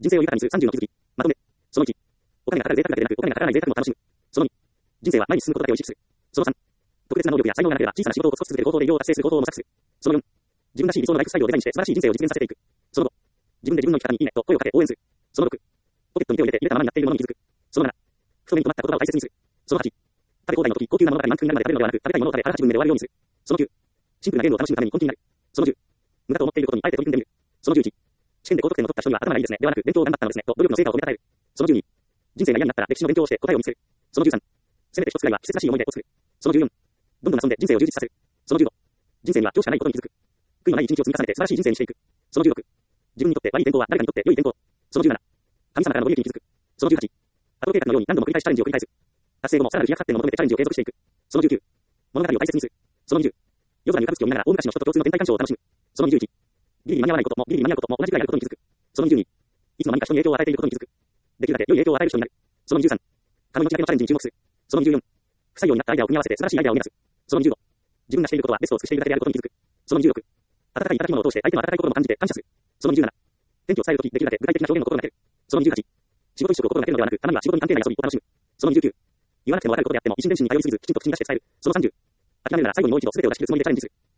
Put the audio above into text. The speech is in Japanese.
人生を豊かにする30の気づき。まとめ。その1。お金がかかる贅沢だけでなく、お金がかからない贅沢も楽しむ。その2。人生は前に進むことだけを意識する。その3。特別な能力や才能がなければ小さな仕事をコツコツ続ける方法で偉業を達成する方法を模索する。その4。自分らしい理想のライフスタイルをデザインして素晴らしい人生を実現させていく。その5。自分で自分の生き方にいいねと声をかけ応援する。その6。ポケットに手を入れて入れたままになっているものに気づく。その7。太めに止まった言葉を大切にする。その8。食べ放題の時、高級なものばかり満腹になるまで食べるのではなく、食べたいものを食べ、腹八分目で終わるようにする。その9。シンプルなゲームを楽しむために根気になる。その10。無駄と思っていることにあえて取り組んでみる。その11。試験で高得点を取った人には頭がいいですね。ではなく、勉強を頑張ったのですね。と努力の成果を褒めたたえる。その12。人生が嫌になったら歴史の勉強をして答えを見つける。その13。せめて一つくらいは季節らしい思い出を作る。その14。どんどん遊んで人生を充実させる。その15。人生には今日しかないことに気づく。悔いのない一日を積み重ねて素晴らしい人生にしていく。その16。自分にとって悪い天候は誰かにとって良い天候。その17。神様からのご利益に気づく。その18。アトロ計画のように何度も繰り返しチャレンジを繰り返す。達成後もさらなる飛躍発展を求めてチャレンジを継続していく。その19。物語を大切にする。その20。夜空に浮かぶ月を見ながら大昔の人と共通の天体観賞を楽しむ。その21。ギリギリ間に合わないこともギリギリ間に合うことも同じくらいあることに気づく。その22。いつも何か人に影響を与えていることに気づく。できるだけ良い影響を与える人になる。その23。神の命がけのチャレンジに注目する。その24。不採用になったアイデアを組み合わせて素晴らしいアイデアを生み出す。その25。自分がしていることはベストを尽くしているだけであることに気づく。その26。温かい働き物を通して相手の温かい心も感じて感謝する。その27。天気を伝えるときできるだけ具体的な表現を心がける。その28。仕事一色を心がけるのではなく、たまには仕事に関係ない遊びを楽しむ。その29。言わなくてもわかることであっても一心伝心に頼りすぎず、きちんと口に出して伝える。その30。諦めるなら最後にもう一度全てを出し切るつもりでチャレンジする。